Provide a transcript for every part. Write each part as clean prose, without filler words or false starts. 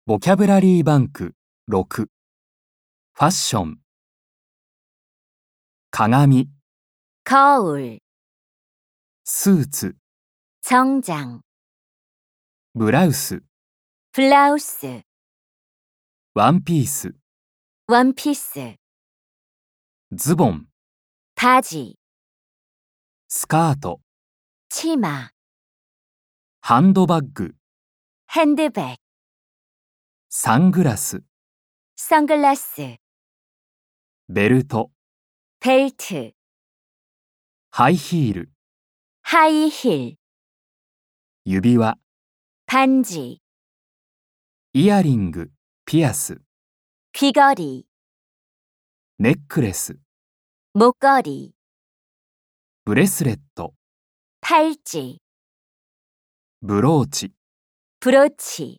ボキャブラリーバンク6。ファッション。鏡、 거울, スーツ、 정장, ブラウス、 블라우스, ワンピース、 원피스, ズボン、 바지, スカート、 치마, ハンドバッグ、 핸드백, サングラス、 선글라스, ベルト、 벨트, ハイヒール、 하이힐, 指輪、 반지, イヤリング、ピアス、 귀걸이, ネックレス、 목걸이, ブレスレット、 팔찌, ブローチ、 브로치,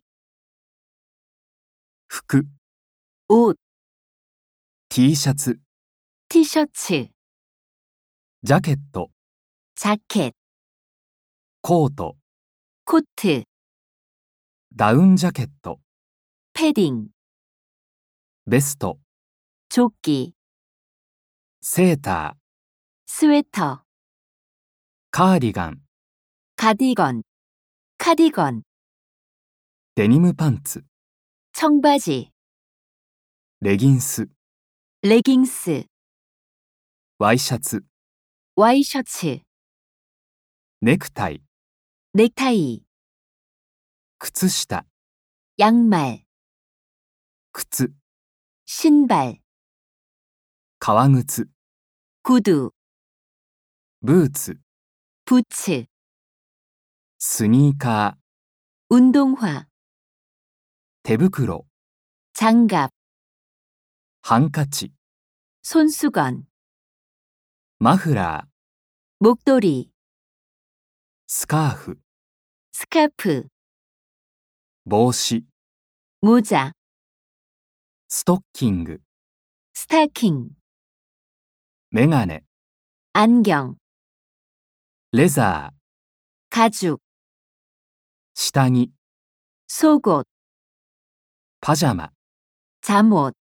服、 옷, T シャツ、 티셔츠, ジャケット、 자켓, コート、 코트, ダウンジャケット、 패딩, ベスト、 조끼, セーター、 스웨터, カーディガン、 가디건, 카디건, デニムパンツ、 청바지, レギンス、 레깅스, ワイシャツ、 와이셔츠, ネクタイ、 넥타이, 靴下、 양말, 靴、 신발, 革靴、 구두, ブーツ、 부츠, スニーカー、 운동화, 手袋、 장갑, ハンカチ、 손수건, マフラー、 목도리, スカーフ、 스카프, 帽子、 모자, ストッキング、 스타킹, メガネ、 안경, レザー、 가죽, 下着、 속옷, パジャマ。 잠옷,